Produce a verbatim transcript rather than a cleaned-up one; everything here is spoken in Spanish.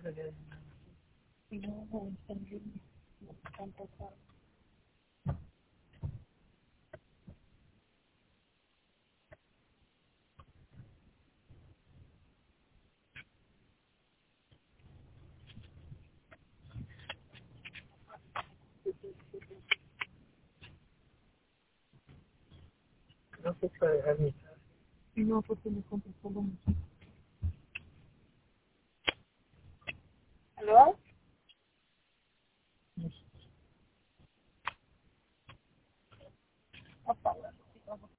Y no, no, entendí. No, tampoco. Creo que para dejar mi casa. Y no, porque me contestó lo mismo.